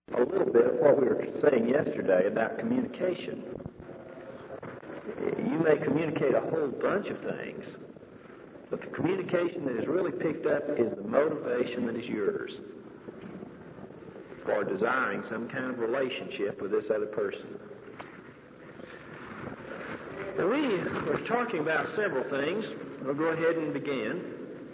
a little bit of what we were saying yesterday about communication. You may communicate a whole bunch of things, but the communication that is really picked up is the motivation that is yours for desiring some kind of relationship with this other person. Now, we were talking about several things. We'll go ahead and begin.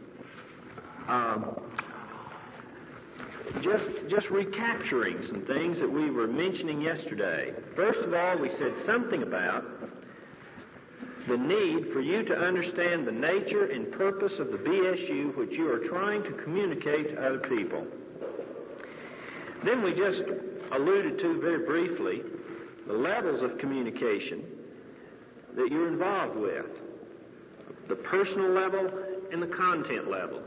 Just recapturing some things that we were mentioning yesterday. First of all, we said something about the need for you to understand the nature and purpose of the BSU which you are trying to communicate to other people. Then we just alluded to very briefly the levels of communication that you're involved with, the personal level and the content level.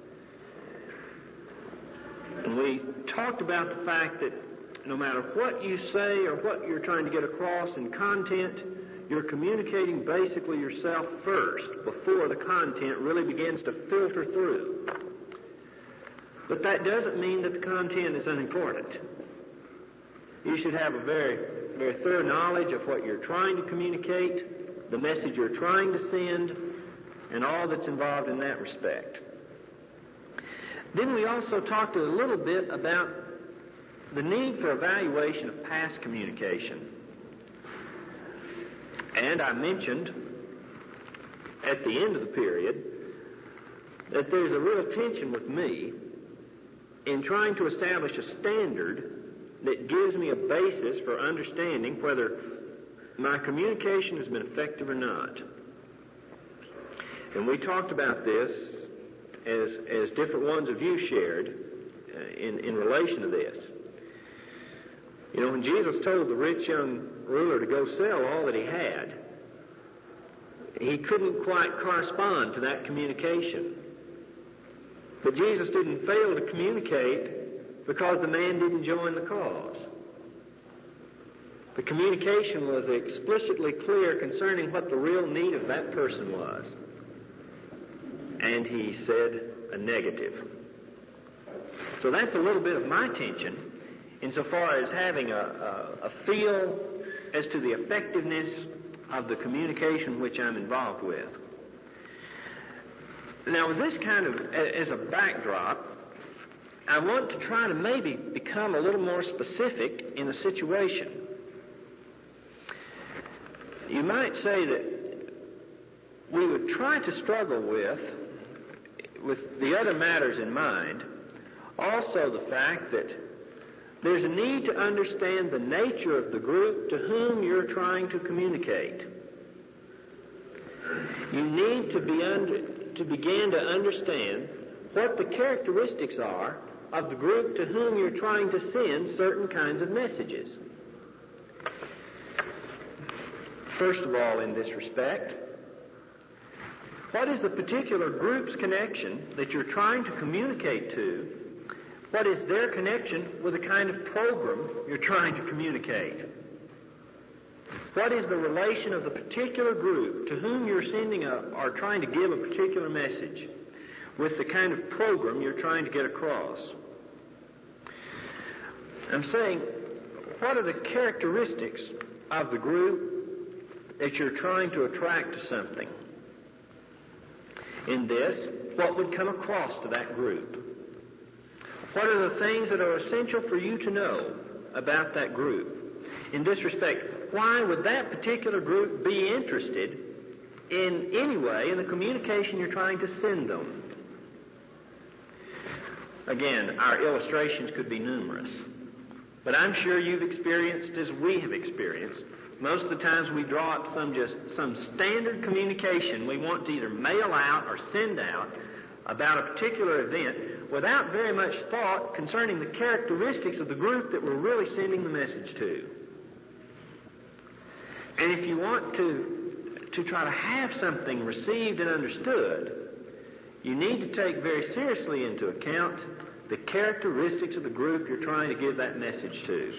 And we talked about the fact that no matter what you say or what you're trying to get across in content, you're communicating basically yourself first before the content really begins to filter through. But that doesn't mean that the content is unimportant. You should have a very, very thorough knowledge of what you're trying to communicate, the message you're trying to send, and all that's involved in that respect. Then we also talked a little bit about the need for evaluation of past communication. And I mentioned at the end of the period that there's a real tension with me in trying to establish a standard that gives me a basis for understanding whether my communication has been effective or not. And we talked about this as different ones of you shared in relation to this. You know, when Jesus told the rich young ruler to go sell all that he had, he couldn't quite correspond to that communication. But Jesus didn't fail to communicate because the man didn't join the cause. The communication was explicitly clear concerning what the real need of that person was. And he said a negative. So that's a little bit of my tension insofar as having a feel as to the effectiveness of the communication which I'm involved with. Now, with this kind of as a backdrop, I want to try to maybe become a little more specific in a situation. You might say that we would try to struggle with the other matters in mind, also the fact that there's a need to understand the nature of the group to whom you're trying to communicate. You need to begin to understand what the characteristics are of the group to whom you're trying to send certain kinds of messages. First of all, in this respect, what is the particular group's connection that you're trying to communicate to? What is their connection with the kind of program you're trying to communicate? What is the relation of the particular group to whom you're sending or trying to give a particular message with the kind of program you're trying to get across? I'm saying, what are the characteristics of the group that you're trying to attract to something? In this, what would come across to that group? What are the things that are essential for you to know about that group? In this respect, why would that particular group be interested in any way in the communication you're trying to send them? Again, our illustrations could be numerous, but I'm sure you've experienced as we have experienced. Most of the times we draw up some standard communication we want to either mail out or send out about a particular event without very much thought concerning the characteristics of the group that we're really sending the message to. And if you want to try to have something received and understood, you need to take very seriously into account the characteristics of the group you're trying to give that message to.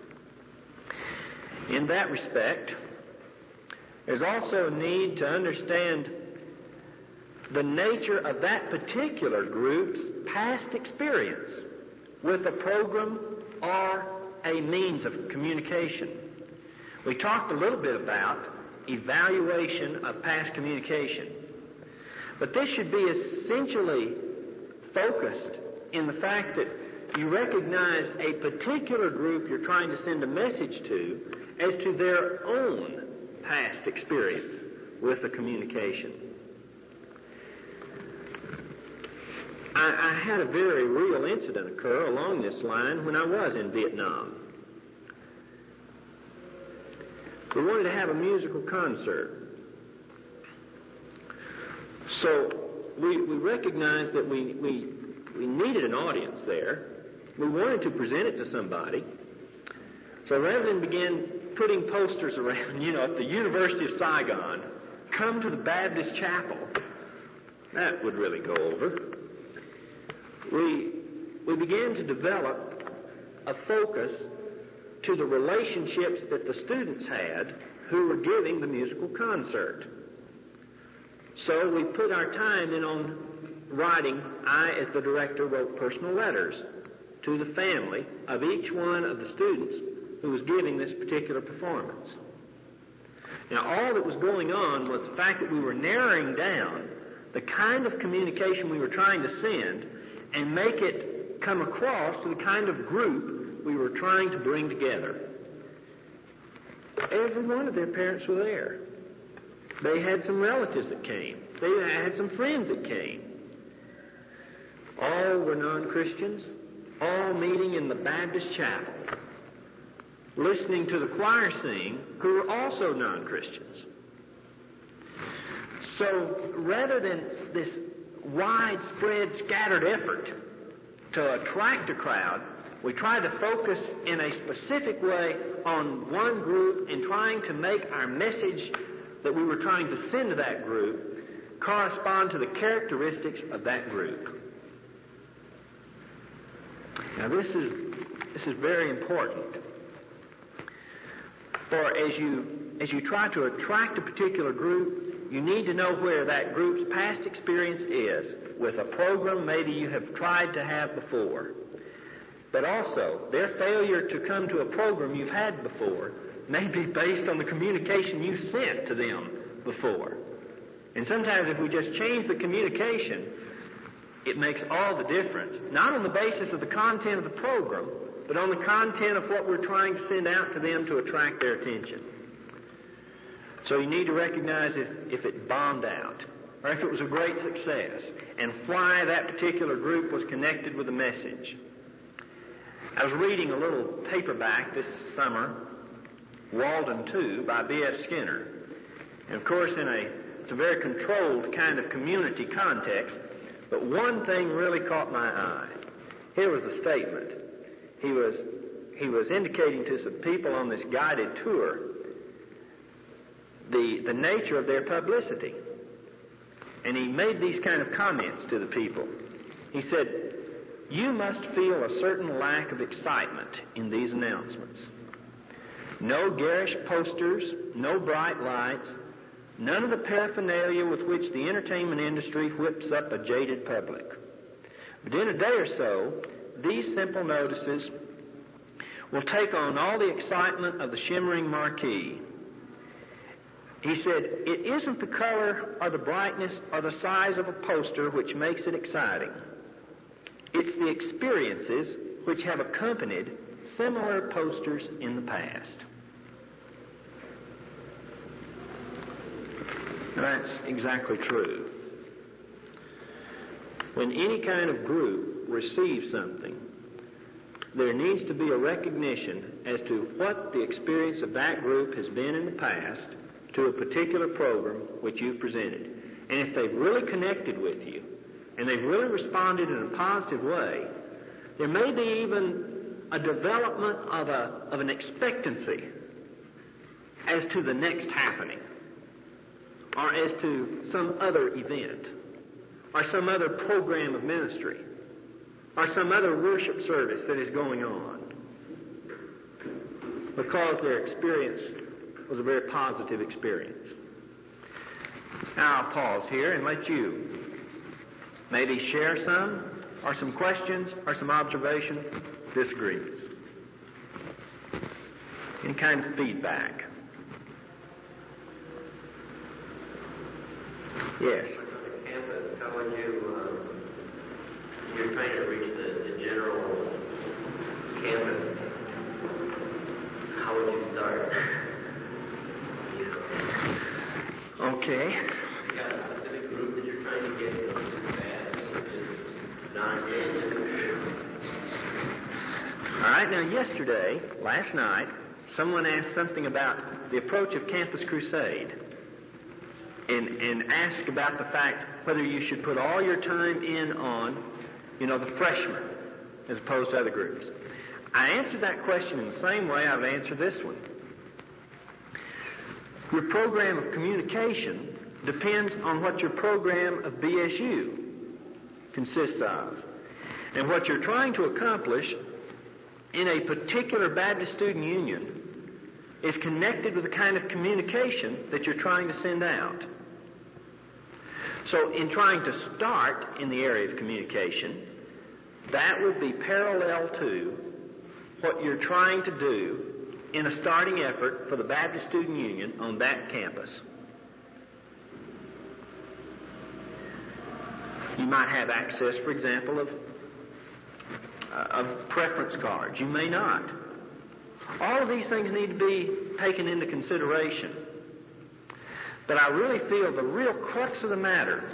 In that respect, there's also a need to understand the nature of that particular group's past experience with a program are a means of communication. We talked a little bit about evaluation of past communication. But this should be essentially focused in the fact that you recognize a particular group you're trying to send a message to as to their own past experience with the communication. I had a very real incident occur along this line when I was in Vietnam. We wanted to have a musical concert. So we recognized that we needed an audience there. We wanted to present it to somebody. So rather than begin putting posters around, at the University of Saigon, come to the Baptist Chapel, that would really go over. We began to develop a focus to the relationships that the students had who were giving the musical concert. So we put our time in on writing. I, as the director, wrote personal letters to the family of each one of the students who was giving this particular performance. Now, all that was going on was the fact that we were narrowing down the kind of communication we were trying to send and make it come across to the kind of group we were trying to bring together. Every one of their parents were there. They had some relatives that came. They had some friends that came. All were non-Christians, all meeting in the Baptist chapel, listening to the choir sing, who were also non-Christians. So rather than this widespread, scattered effort to attract a crowd, we tried to focus in a specific way on one group and trying to make our message that we were trying to send to that group correspond to the characteristics of that group. Now this is very important. For as you try to attract a particular group, you need to know where that group's past experience is with a program maybe you have tried to have before. But also, their failure to come to a program you've had before may be based on the communication you sent to them before. And sometimes if we just change the communication, it makes all the difference. Not on the basis of the content of the program, but on the content of what we're trying to send out to them to attract their attention. So you need to recognize if it bombed out, or if it was a great success, and why that particular group was connected with the message. I was reading a little paperback this summer, Walden 2 by B.F. Skinner. And of course it's a very controlled kind of community context, but one thing really caught my eye. Here was the statement. He was indicating to some people on this guided tour the nature of their publicity. And he made these kind of comments to the people. He said, "You must feel a certain lack of excitement in these announcements. No garish posters, no bright lights, none of the paraphernalia with which the entertainment industry whips up a jaded public. But in a day or so, these simple notices will take on all the excitement of the shimmering marquee." He said, "It isn't the color or the brightness or the size of a poster which makes it exciting. It's the experiences which have accompanied similar posters in the past." And that's exactly true. When any kind of group receives something, there needs to be a recognition as to what the experience of that group has been in the past to a particular program which you've presented. And if they've really connected with you, and they've really responded in a positive way, there may be even a development of an expectancy as to the next happening, or as to some other event, or some other program of ministry, or some other worship service that is going on, because their experience was a very positive experience. Now I'll pause here and let you maybe share some, or some questions, or some observations, disagreements. Any kind of feedback? Yes. On the campus, how would you're trying to reach the general campus, how would you start? Okay. You got a specific group that you're trying to get into fast, just non-engaged. All right, now yesterday, last night, someone asked something about the approach of Campus Crusade and asked about the fact whether you should put all your time in on, the freshmen as opposed to other groups. I answered that question in the same way I've answered this one. Your program of communication depends on what your program of BSU consists of. And what you're trying to accomplish in a particular Baptist Student Union is connected with the kind of communication that you're trying to send out. So in trying to start in the area of communication, that would be parallel to what you're trying to do in a starting effort for the Baptist Student Union on that campus. You might have access, for example, of preference cards. You may not. All of these things need to be taken into consideration. But I really feel the real crux of the matter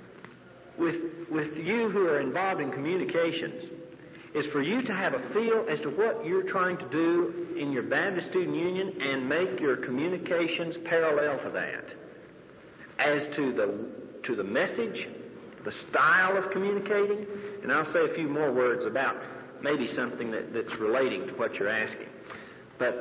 with you who are involved in communications is for you to have a feel as to what you're trying to do in your Baptist Student Union and make your communications parallel to that. As to the message, the style of communicating, and I'll say a few more words about maybe something that's relating to what you're asking. But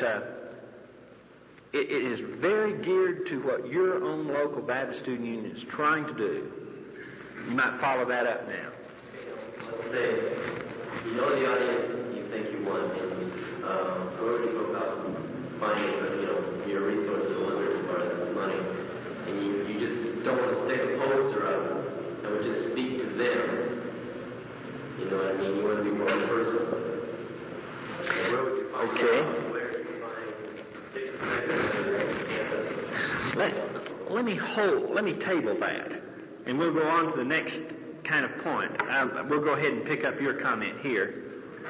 it is very geared to what your own local Baptist Student Union is trying to do. You might follow that up now. Let's say you know the audience you think you want, and however you go about finding your resources are limited as far as money, and you just don't want to stick a poster up and would just speak to them. You know what I mean? You want to be more personal. Where would you find where do you find different sectors of campus? Let me table that, and we'll go on to the next kind of point. We'll go ahead and pick up your comment here.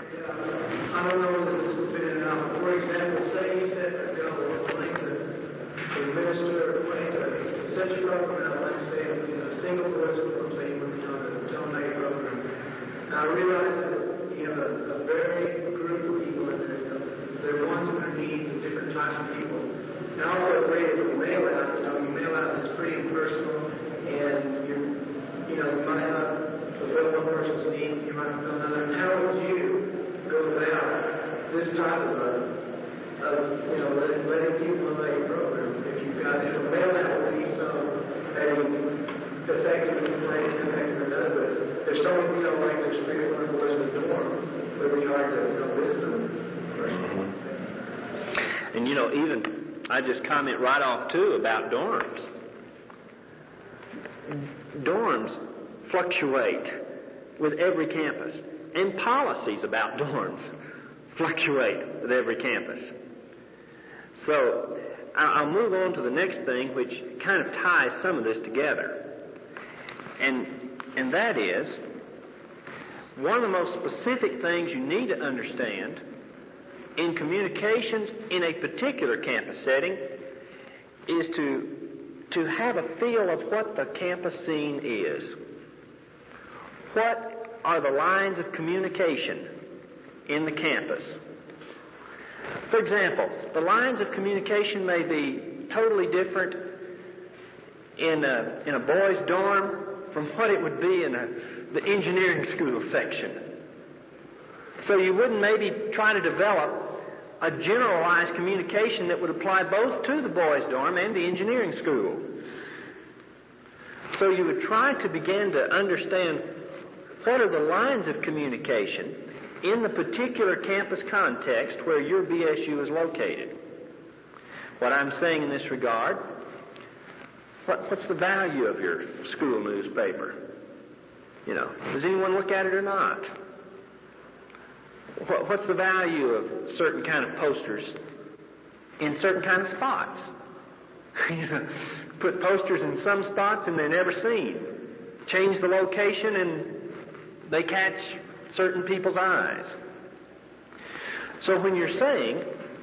I don't know that this has been enough. For example, say you said that they'll claim to administer, claim to such a program, like say, single voice proclaim, the donate program. Now I realize that you have a very group of people, and there are ones that are needs of different types of people. And also the way that you mail out, you mail out is pretty impersonal, and you might not fulfill one person's needs, you might fulfill another. And how would you go about this type of letting people know your program? If you've got mail out would be so effective in one place, effective in another. But there's so many, like there's 3 or 4 boys in the dorm, it would be hard to wisdom. And even I just comment right off too about dorms. Dorms fluctuate with every campus, and policies about dorms fluctuate with every campus. So I'll move on to the next thing, which kind of ties some of this together, and that is one of the most specific things you need to understand in communications in a particular campus setting is to have a feel of what the campus scene is. What are the lines of communication in the campus? For example, the lines of communication may be totally different in a boys' dorm from what it would be in the engineering school section. So you wouldn't maybe try to develop a generalized communication that would apply both to the boys' dorm and the engineering school. So you would try to begin to understand what are the lines of communication in the particular campus context where your BSU is located. What I'm saying in this regard, what's the value of your school newspaper? Does anyone look at it or not? What's the value of certain kind of posters in certain kind of spots. Put posters in some spots and they're never seen. Change the location and they catch certain people's eyes. So when you're saying,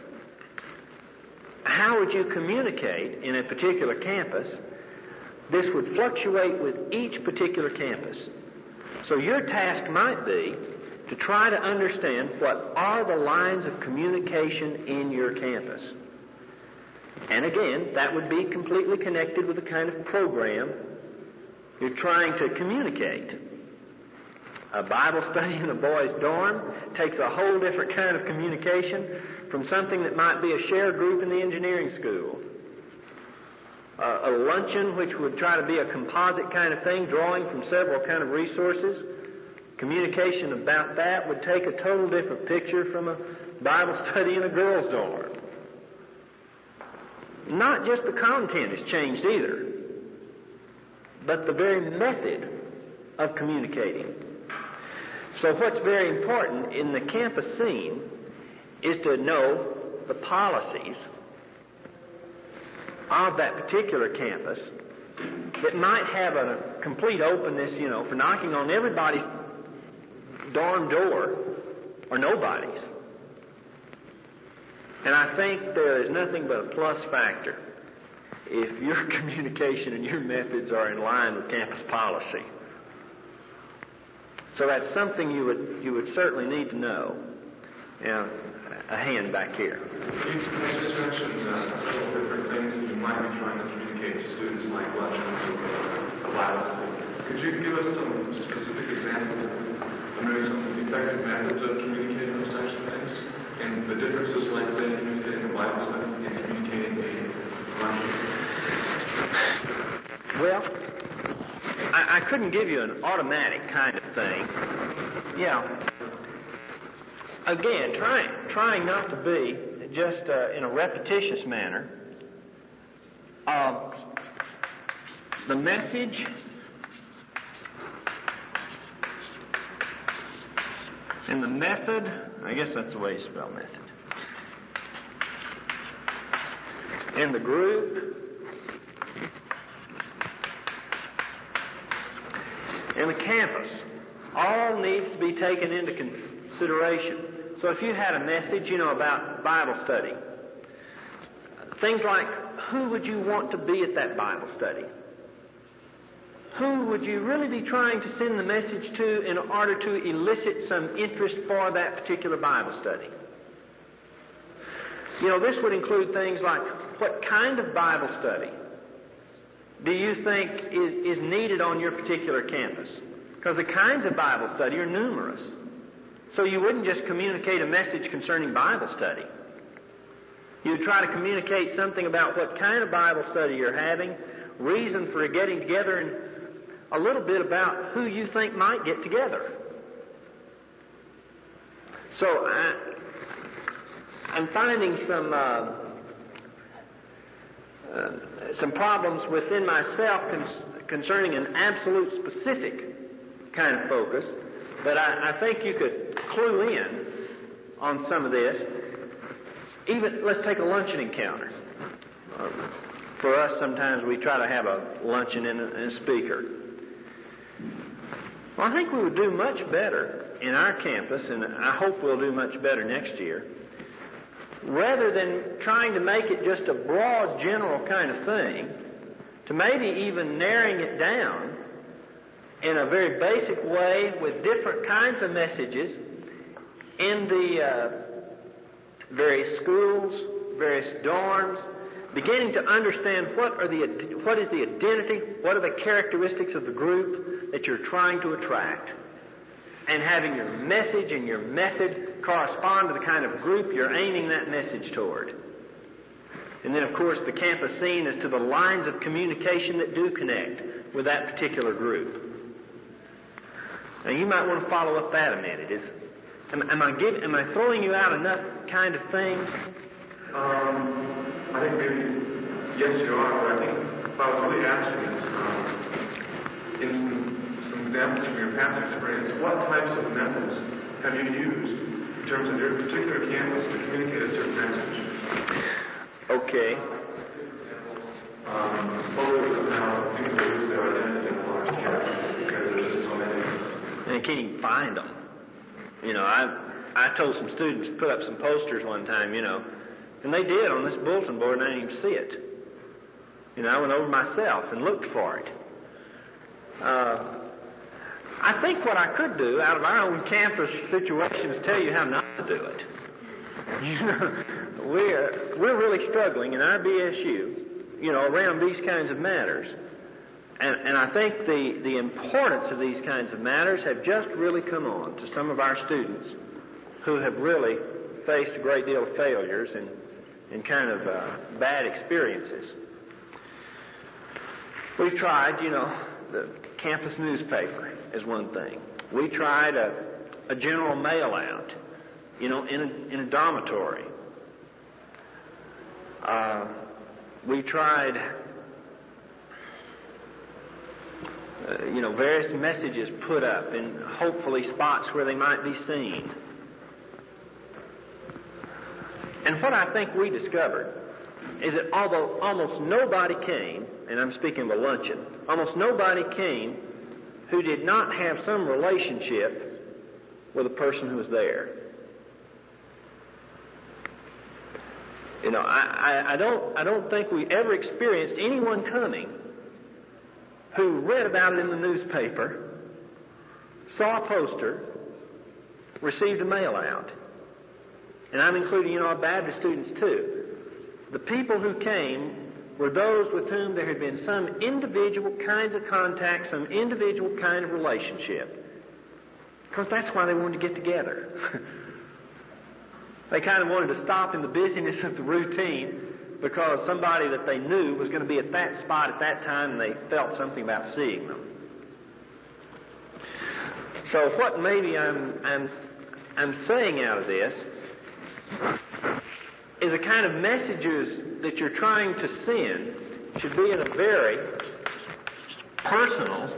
how would you communicate in a particular campus, this would fluctuate with each particular campus. So your task might be to try to understand what are the lines of communication in your campus. And again, that would be completely connected with the kind of program you're trying to communicate. A Bible study in a boys' dorm takes a whole different kind of communication from something that might be a shared group in the engineering school. A luncheon, which would try to be a composite kind of thing, drawing from several kind of resources. Communication about that would take a total different picture from a Bible study in a girls' dorm. Not just the content has changed either, but the very method of communicating. So what's very important in the campus scene is to know the policies of that particular campus that might have a complete openness, for knocking on everybody's dorm door or nobody's. And I think there is nothing but a plus factor if your communication and your methods are in line with campus policy. So that's something you would certainly need to know. Now, a hand back here. You just mentioned several different things that you might be trying to communicate to students, like luncheons or Bible study. Could you give us some specific examples of maybe some effective methods of communicating those types of things? And the differences, like, say, in communicating a Bible study and communicating a luncheon? Well, I couldn't give you an automatic kind of thing. Yeah. Again, trying not to be just in a repetitious manner. The message and the method, I guess that's the way you spell method. And the group and the campus all needs to be taken into consideration. So if you had a message, about Bible study, things like, who would you want to be at that Bible study? Who would you really be trying to send the message to in order to elicit some interest for that particular Bible study? This would include things like, what kind of Bible study do you think is needed on your particular campus? Because the kinds of Bible study are numerous. So you wouldn't just communicate a message concerning Bible study. You'd try to communicate something about what kind of Bible study you're having, reason for getting together, and a little bit about who you think might get together. So I'm finding some problems within myself concerning an absolute specific kind of focus, but I think you could clue in on some of this. Even, let's take a luncheon encounter. For us, sometimes we try to have a luncheon and a speaker. Well, I think we would do much better in our campus, and I hope we'll do much better next year, rather than trying to make it just a broad, general kind of thing, to maybe even narrowing it down in a very basic way with different kinds of messages in the various schools, various dorms, beginning to understand what is the identity, what are the characteristics of the group that you're trying to attract, and having your message and your method correspond to the kind of group you're aiming that message toward. And then, of course, the campus scene as to the lines of communication that do connect with that particular group. Now, you might want to follow up that a minute. Am I throwing you out enough kind of things? I think maybe, yes, you are, but I think if I was really asking is, in some examples from your past experience, what types of methods have you used in terms of your particular campus to communicate a certain message? Okay. Hopefully somehow seem to lose their identity in large campuses because there's just so many. And you can't even find them. I told some students to put up some posters one time, and they did on this bulletin board, and I didn't even see it. I went over myself and looked for it. I think what I could do out of our own campus situation is tell you how not to do it. We're really struggling in our BSU, around these kinds of matters. And I think the importance of these kinds of matters have just really come on to some of our students who have really faced a great deal of failures and kind of bad experiences. We've tried, the campus newspaper is one thing. We tried a general mail out, in a dormitory. We tried, various messages put up in hopefully spots where they might be seen. And what I think we discovered is that although almost nobody came, and I'm speaking of a luncheon, almost nobody came who did not have some relationship with the person who was there. I don't think we ever experienced anyone coming who read about it in the newspaper, saw a poster, received a mail out. And I'm including, our Baptist students too. The people who came were those with whom there had been some individual kinds of contact, some individual kind of relationship. Because that's why they wanted to get together. They kind of wanted to stop in the busyness of the routine because somebody that they knew was going to be at that spot at that time, and they felt something about seeing them. So what maybe I'm saying out of this is the kind of messages that you're trying to send should be in a very personal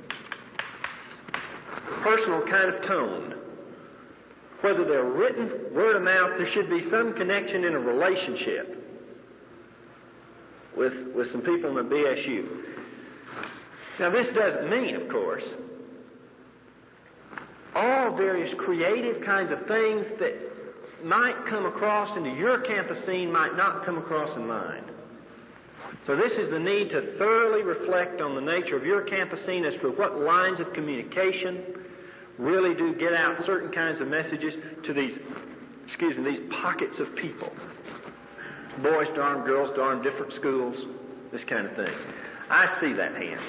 kind of tone. Whether they're written, word of mouth, there should be some connection in a relationship with some people in the BSU. Now, this doesn't mean, of course, all various creative kinds of things that might come across into your campus scene might not come across in mine. So this is the need to thoroughly reflect on the nature of your campus scene as to what lines of communication really do get out certain kinds of messages to these pockets of people. Boys dorm, girls dorm, different schools, this kind of thing. I see that hand.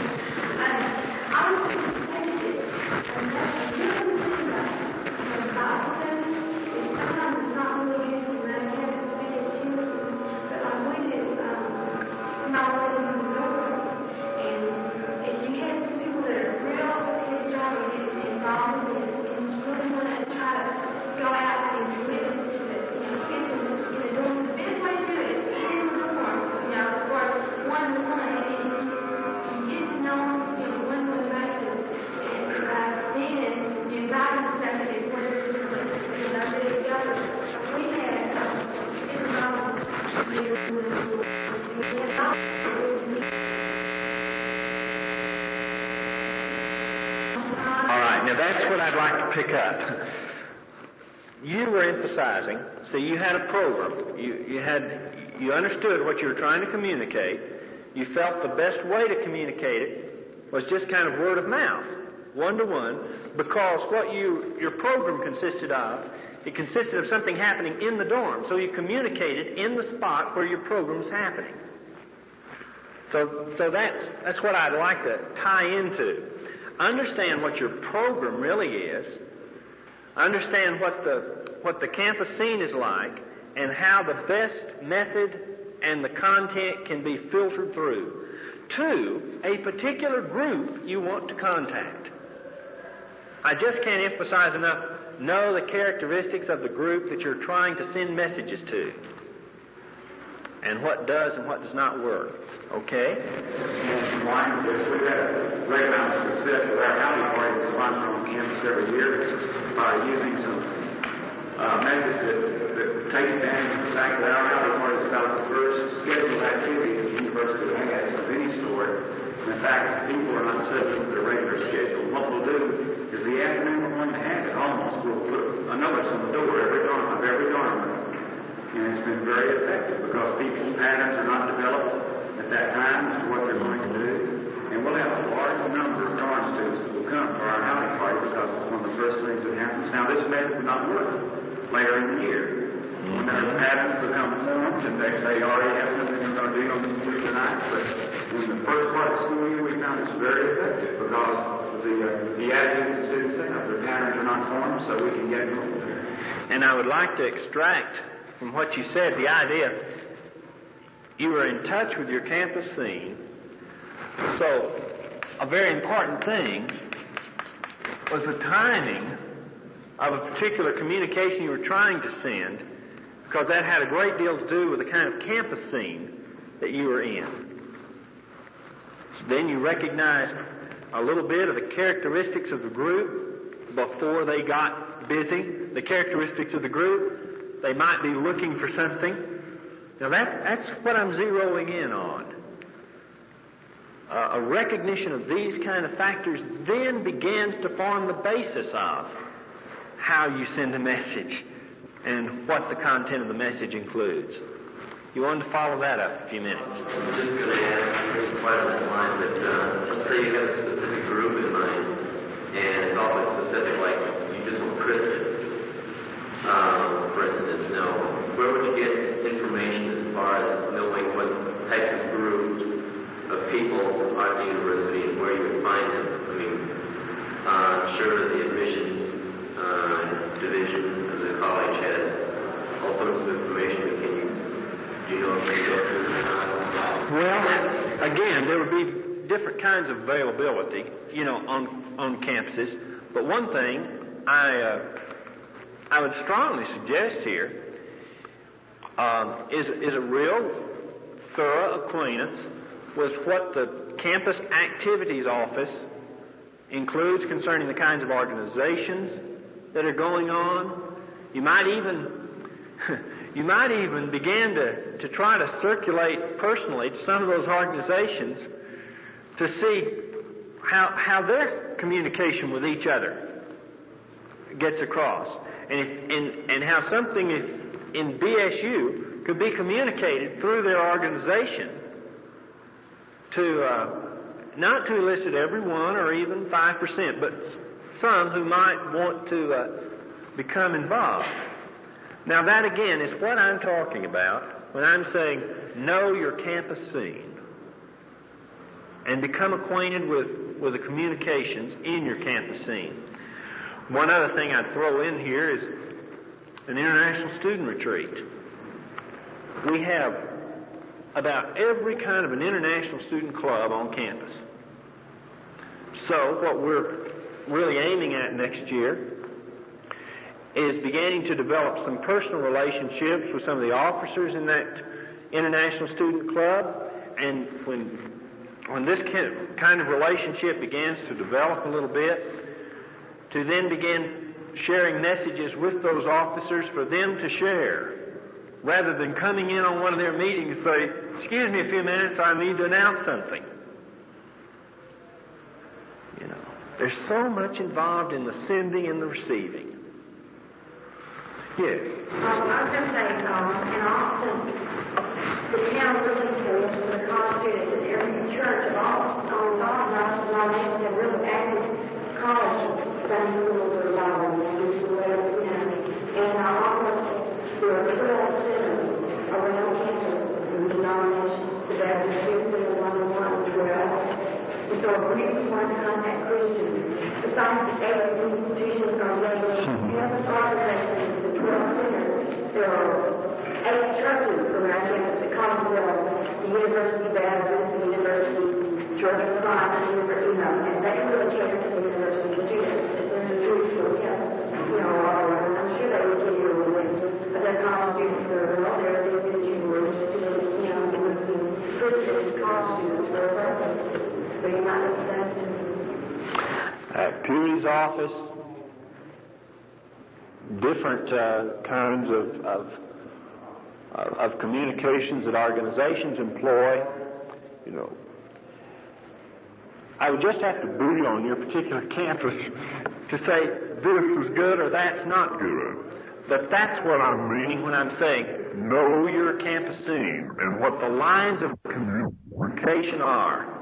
Pick up. You were emphasizing, see, you had a program. You understood what you were trying to communicate. You felt the best way to communicate it was just kind of word of mouth, one-to-one, because what your program consisted of, it consisted of something happening in the dorm. So you communicated in the spot where your program was happening. So that's what I'd like to tie into. Understand what your program really is. Understand what the campus scene is like and how the best method and the content can be filtered through to a particular group you want to contact. I just can't emphasize enough, know the characteristics of the group that you're trying to send messages to and what does and what does not work. Okay? In line with this, we've had a great amount of success with our howdy party that's run on campus every year using some methods that take advantage of the fact that our howdy party is about the scheduled activities the university has of any sort. In fact, people are not subject to their regular schedule. What we'll do is the afternoon we're going to have it almost, we'll put a notice on the door of every dorm room. And it's been very effective because people's patterns are not developed at that time as to what they're going to do. And we'll have a large number of dorm students that will come for our howdy party because it's one of the first things that happens. Now, this method will not work later in the year. When their patterns become formed and they already have something they're going to do on this particular night, but in the first part of the school year, we found it's very effective because the attitudes the students have, their patterns are not formed, so we can get them over there. And I would like to extract from what you said the idea you were in touch with your campus scene. So a very important thing was the timing of a particular communication you were trying to send, because that had a great deal to do with the kind of campus scene that you were in. Then you recognized a little bit of the characteristics of the group before they got busy, the characteristics of the group. They might be looking for something. Now that's what I'm zeroing in on. A recognition of these kind of factors then begins to form the basis of how you send a message and what the content of the message includes. You wanted to follow that up a few minutes. I'm just going to ask quite on that line that let's say you have a specific group in mind, and it's awfully specific, like you just want Christians, for instance. Now, where would you get information as far as knowing what types of groups of people are at the university and where you would find them? I mean, I'm sure the admissions division of the college has all sorts of information, but can you know if you go through that? Well, again, there would be different kinds of availability, on campuses. But one thing I would strongly suggest here is a real thorough acquaintance with what the campus activities office includes concerning the kinds of organizations that are going on. You might even begin to try to circulate personally to some of those organizations to see how their communication with each other gets across, and how something in BSU could be communicated through their organization to not to elicit everyone or even 5%, but some who might want to become involved. Now that again is what I'm talking about when I'm saying know your campus scene and become acquainted with the communications in your campus scene. One other thing I'd throw in here is an international student retreat. We have about every kind of an international student club on campus. So what we're really aiming at next year is beginning to develop some personal relationships with some of the officers in that international student club. And when this kind of relationship begins to develop a little bit, to then begin sharing messages with those officers for them to share, rather than coming in on one of their meetings and say, "Excuse me a few minutes, I need to announce something." There's so much involved in the sending and the receiving. Yes? I was going to say, in Austin, the town really cares for the college students, and every church of all denominations have really active college Sunday schools or Bible meetings or whatever, And almost there are 12 centers around campus in denominations, the Baptist Church, the 101, 12. And so if we want to contact Christians, besides the 8 institutions are regular campus organizations, the 12 centers, there are 8 churches around campus, the Commonwealth, the University Baptist, the University Church of Christ, and they really cater to the university students. There's a Jewish school campus, all around. I'm sure they would give you a list, but their college students are all there, they're Jewish students, Christian college students are there. Activities office, different kinds of communications that organizations employ, I would just have to boo on your particular campus to say this is good or that's not good. But that's what I'm meaning when I'm saying know your campus scene and what the lines of communication are.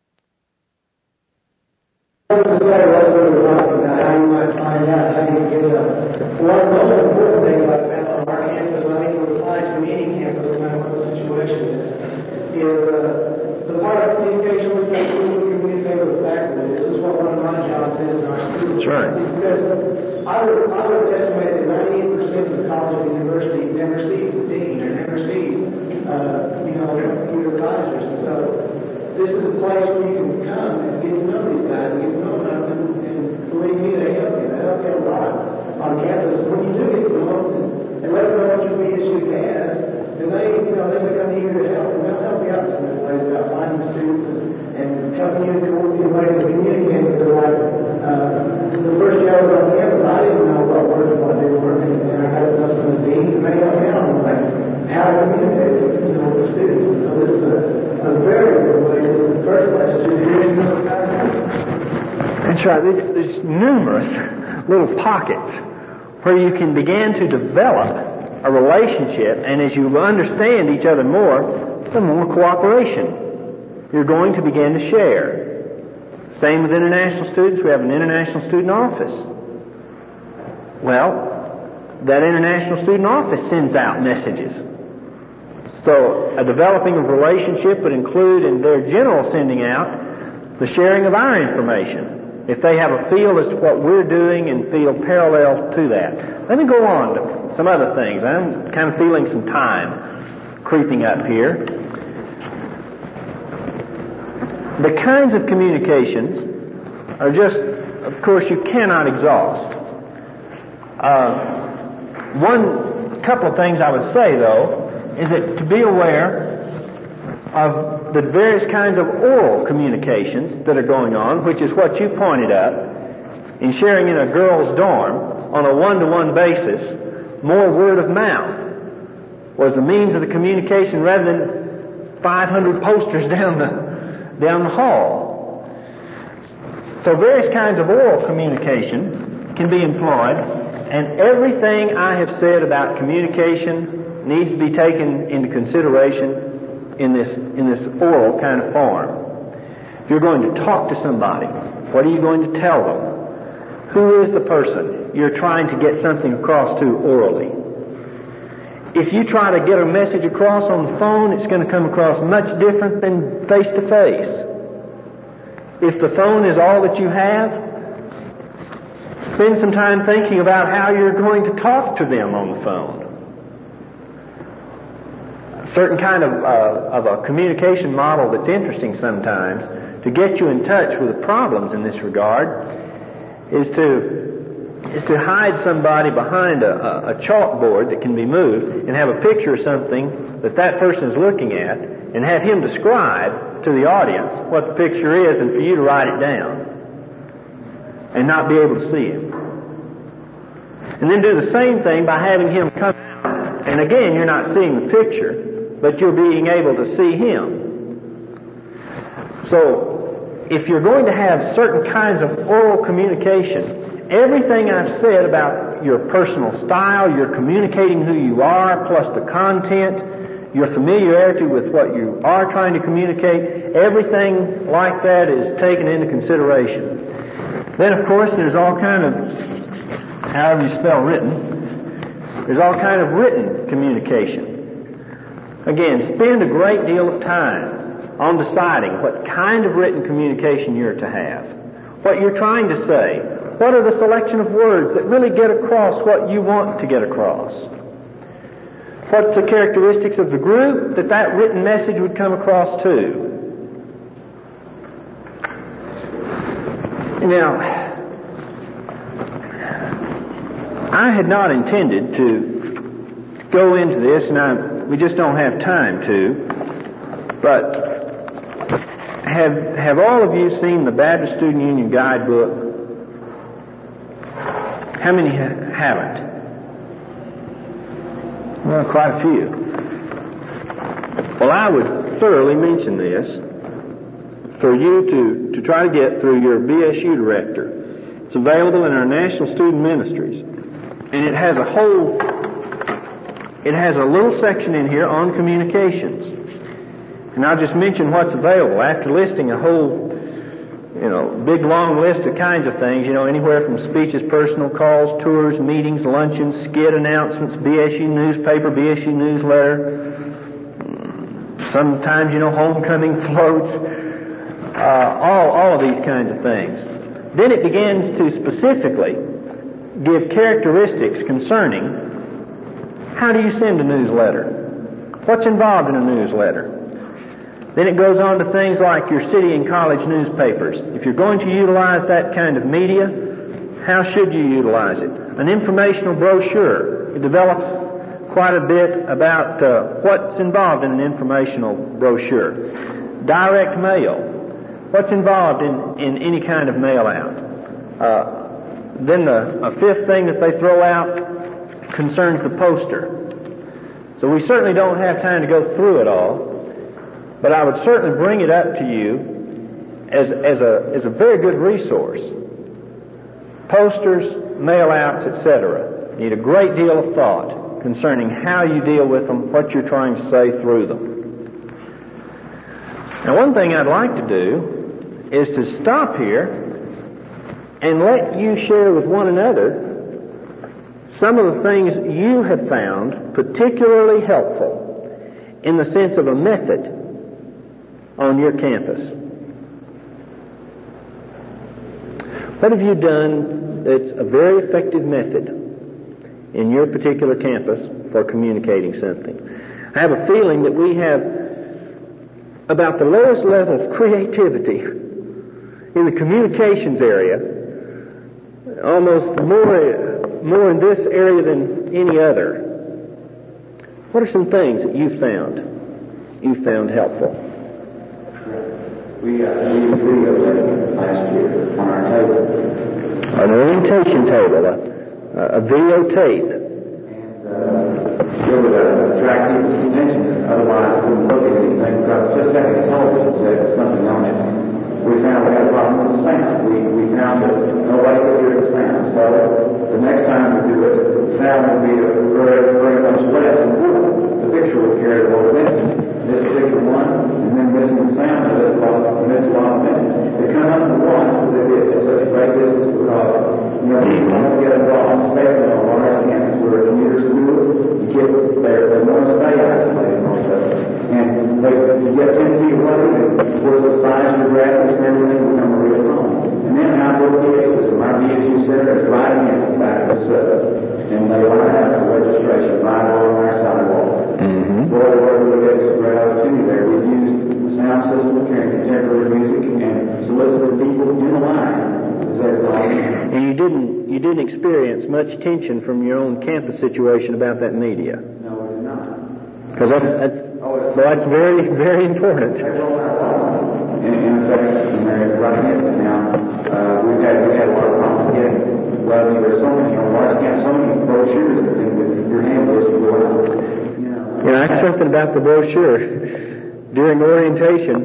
How you might find out how you get one of the most important things I found on our campus, I think it applies to any campus, no matter what the situation is the part of communication with the school, communicate with the faculty. This is what one of my jobs is in our school. That's right. Because I would estimate that 98% of the college and university never sees the dean or never sees, your advisors. And so this is a place where you can come and get to know these guys and get to know them. And believe me, they help you. They help you a lot on campus. When you do get to know them and let them know what your issue has, and they become eager to help. And they'll help you out in some ways about finding students and helping you in ways to communicate with them. Like the first year I was on campus, I didn't know what words they were working, and I had to know some of the deans and they helped me out on how to communicate with the students. And so this is a very good way to, in the first place, to getting those guys out. That's right. There's numerous little pockets where you can begin to develop a relationship, and as you understand each other more, the more cooperation you're going to begin to share. Same with international students. We have an international student office. Well, that international student office sends out messages. So a developing of relationship would include in their general sending out the sharing of our information. If they have a feel as to what we're doing and feel parallel to that. Let me go on to some other things. I'm kind of feeling some time creeping up here. The kinds of communications are just, of course, you cannot exhaust. One couple of things I would say, though, is that to be aware of the various kinds of oral communications that are going on, which is what you pointed out, in sharing in a girls' dorm on a one-to-one basis, more word of mouth was the means of the communication rather than 500 posters down the hall. So various kinds of oral communication can be employed, and everything I have said about communication needs to be taken into consideration in this oral kind of form. If you're going to talk to somebody, what are you going to tell them? Who is the person you're trying to get something across to orally? If you try to get a message across on the phone, it's going to come across much different than face to face. If the phone is all that you have, spend some time thinking about how you're going to talk to them on the phone. A certain kind of a communication model that's interesting sometimes to get you in touch with the problems in this regard is to hide somebody behind a chalkboard that can be moved and have a picture of something that person is looking at and have him describe to the audience what the picture is and for you to write it down and not be able to see it. And then do the same thing by having him come out. And again, you're not seeing the picture, but you're being able to see him. So, if you're going to have certain kinds of oral communication, everything I've said about your personal style, your communicating who you are, plus the content, your familiarity with what you are trying to communicate, everything like that is taken into consideration. Then, of course, there's all kind of, however you spell written, there's all kind of written communication. Again, spend a great deal of time on deciding what kind of written communication you're to have, what you're trying to say, what are the selection of words that really get across what you want to get across, what's the characteristics of the group that written message would come across to. Now, I had not intended to go into this, and we just don't have time to, but have all of you seen the Baptist Student Union Guidebook? How many haven't? Well, quite a few. Well, I would thoroughly mention this for you to try to get through your BSU director. It's available in our National Student Ministries. And it has a little section in here on communications. And I'll just mention what's available. After listing a whole, big long list of kinds of things, anywhere from speeches, personal calls, tours, meetings, luncheons, skit announcements, BSU newspaper, BSU newsletter, sometimes, homecoming floats, all of these kinds of things. Then it begins to specifically give characteristics concerning how do you send a newsletter? What's involved in a newsletter? Then it goes on to things like your city and college newspapers. If you're going to utilize that kind of media, how should you utilize it? An informational brochure. It develops quite a bit about what's involved in an informational brochure. Direct mail. What's involved in any kind of mail out? Then a fifth thing that they throw out concerns the poster. So we certainly don't have time to go through it all, but I would certainly bring it up to you as a very good resource. Posters, mail outs, etc. need a great deal of thought concerning how you deal with them, what you're trying to say through them. Now, one thing I'd like to do is to stop here and let you share with one another some of the things you have found particularly helpful in the sense of a method on your campus. What have you done that's a very effective method in your particular campus for communicating something? I have a feeling that we have about the lowest level of creativity in the communications area, almost more in this area than any other. What are some things that you found helpful? We used video last year on our table. An orientation table, a videotape. And it would attract people's attention. Otherwise, we wouldn't look at anything because just having a television set with something on it, we found we had a problem with the sound. We found that nobody could hear the sound. So the next time we do it, the sound would be very much less important. The picture would carry the whole message. This particular one, and then missing the sound of it, miss a lot of messages. They come up to one, but it's such a great distance because, people don't get involved, especially on large campus where commuters do it. They want to stay isolated most of them. And you get 10 feet away, and where's the size of the graphics and everything become a real problem. And then outdoor PA system, our BSU center is right against the back of the city. And they want to have the registration right along our sidewalk. Boy, we get some great opportunity there. We've used the sound system, carrying contemporary music, and solicited people in the line as they were calling in. And you didn't experience much tension from your own campus situation about that media? No, we did not. Because that's very, very important. In effect, Mary, right here now, we had a lot of problems getting. Well, there were so many on large camps, so many brochures and things that your hand was going on. That's something about the brochure. During orientation,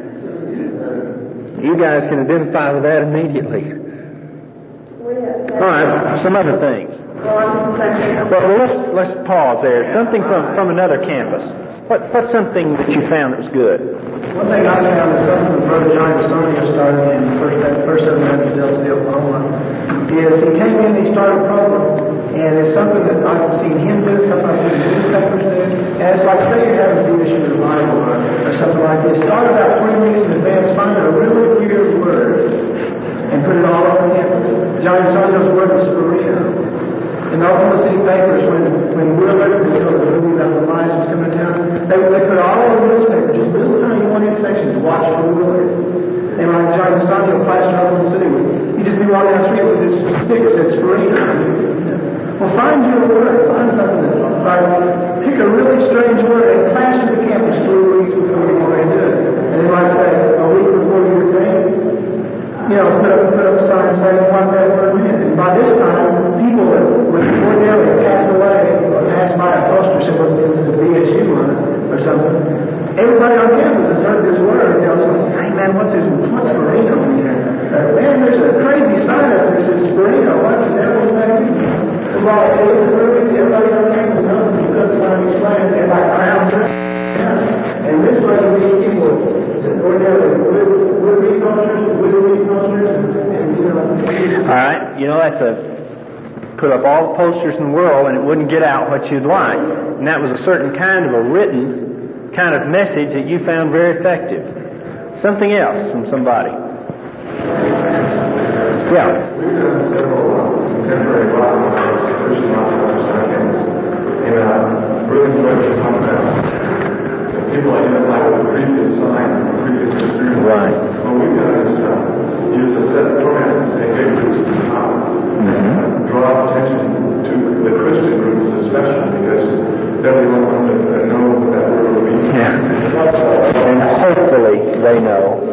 you guys can identify with that immediately. All right, some other things. Well, let's pause there. Something from another campus. What's something that you found that was good? One thing I found is something that Brother John Sonia started in the first of Dell City, Oklahoma, is he came in and he started a program. And it's something that I've seen him do, something I've seen newspapers do. And it's like, say you're having a issue with the Bible or something like this. Start about 3 weeks in advance, find a really weird word, and put it all over campus. John Sonio's word was Sperino. In the Oklahoma City papers, when Willard, the movie about the mice was coming to town, they put all over the newspaper, just little tiny 1-inch sections, watch for Willard. And like John Sonio plastered Oklahoma City, you just be walking down the street and this stick that said Sperino. Well, find your word. Find something that, pick a really strange word and plaster the campus 3 weeks before you go and do it. And they might say, a week before your thing, put up a sign saying what that word meant. And by this time, people that would ordinarily pass away or pass by a poster saying, well, this is a BSU one or something. put up all the posters in the world and it wouldn't get out what you'd like. And that was a certain kind of a written kind of message that you found very effective. Something else from somebody. Yeah. We've done several contemporary rock Christian rock campaigns, and really enjoyed the talk about people identify with the previous sign, the previous experience. Right. What we've done is use a set program and say, hey, groups to the top. Draw attention to the Christian groups especially, because they're the only ones that know what that word will be. Yeah. And hopefully they know.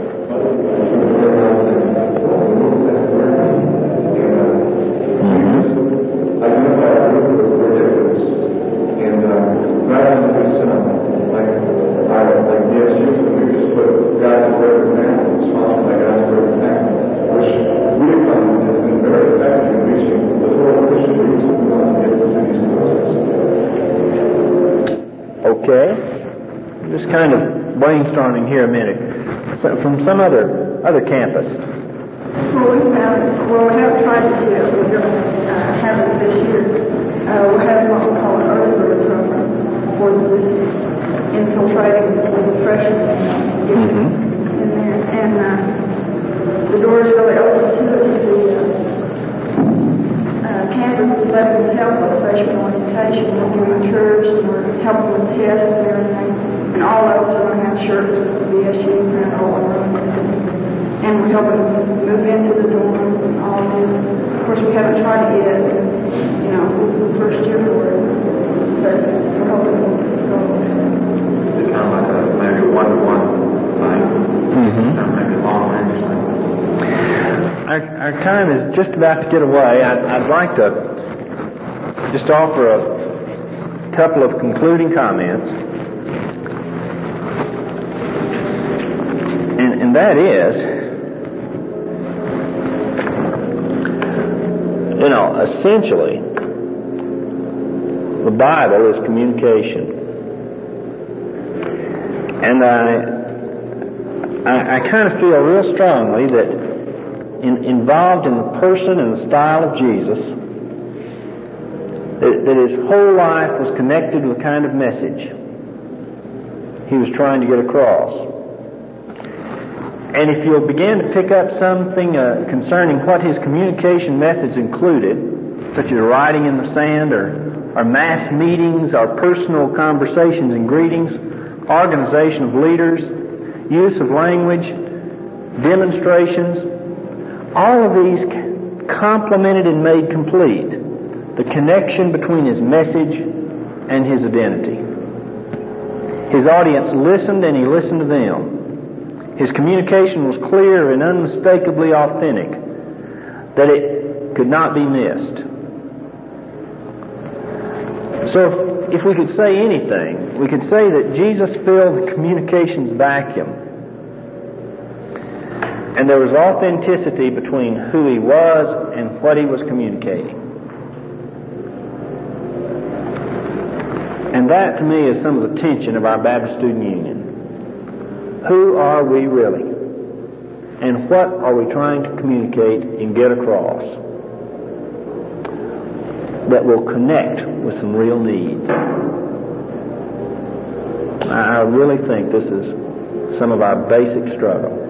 Okay, just kind of brainstorming here a minute. So from some other campus. Well, we have tried to do it. We're going to have it this year. We're having what we call an early bird program for this infiltrating the freshmen in there. And the door is really open to us. The campus is letting us help with freshman orientation. We're doing tours and we're helping with tests and everything. And all of us are going to have shirts with the BSU print all over them. And we're helping them move into the dorms and all this. Of course, we haven't tried it yet. You know, this is the first year for it. But we're hoping to go. It's kind of like maybe a one-to-one thing. Maybe a long range thing. Our time is just about to get away. I'd like to just offer a couple of concluding comments. And that is, essentially, the Bible is communication. And I kind of feel real strongly that involved in the person and the style of Jesus, that his whole life was connected with a kind of message he was trying to get across. And if you'll begin to pick up something concerning what his communication methods included, such as writing in the sand or mass meetings or personal conversations and greetings, organization of leaders, use of language, demonstrations, all of these complemented and made complete the connection between his message and his identity. His audience listened and he listened to them. His communication was clear and unmistakably authentic, that it could not be missed. So if we could say anything, we could say that Jesus filled the communications vacuum. And there was authenticity between who he was and what he was communicating. And that, to me, is some of the tension of our Baptist Student Union. Who are we really? And what are we trying to communicate and get across that will connect with some real needs? I really think this is some of our basic struggle.